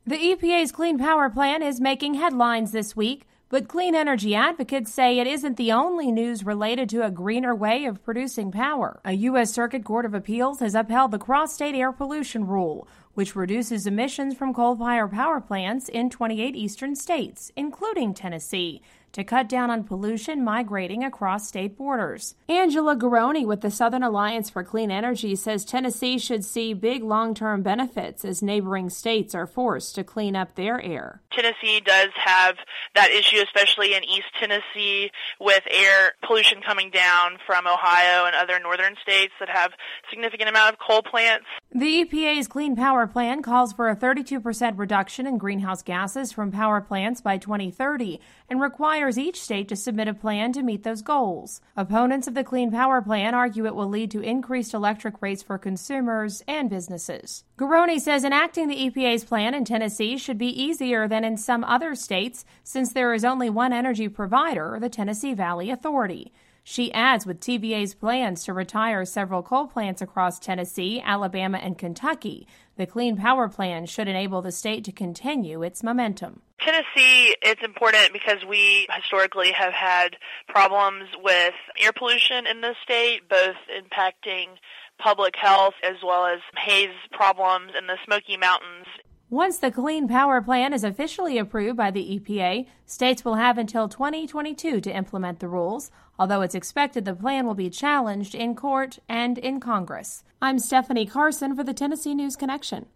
The EPA's Clean Power Plan is making headlines this week, but clean energy advocates say it isn't the only news related to a greener way of producing power. A U.S. Circuit Court of Appeals has upheld the cross-state air pollution rule, which reduces emissions from coal-fired power plants in 28 eastern states, including Tennessee, to cut down on pollution migrating across state borders. Angela Garoni with the Southern Alliance for Clean Energy says Tennessee should see big long-term benefits as neighboring states are forced to clean up their air. Tennessee does have that issue, especially in East Tennessee, with air pollution coming down from Ohio and other northern states that have significant amount of coal plants. The EPA's Clean Power Plan calls for a 32% reduction in greenhouse gases from power plants by 2030 and requires each state to submit a plan to meet those goals. Opponents of the Clean Power Plan argue it will lead to increased electric rates for consumers and businesses. Garoni says enacting the EPA's plan in Tennessee should be easier than in some other states since there is only one energy provider, the Tennessee Valley Authority. She adds with TVA's plans to retire several coal plants across Tennessee, Alabama, and Kentucky, the Clean Power Plan should enable the state to continue its momentum. Tennessee, it's important because we historically have had problems with air pollution in the state, both impacting public health as well as haze problems in the Smoky Mountains. Once the Clean Power Plan is officially approved by the EPA, states will have until 2022 to implement the rules, although it's expected the plan will be challenged in court and in Congress. I'm Stephanie Carson for the Tennessee News Connection.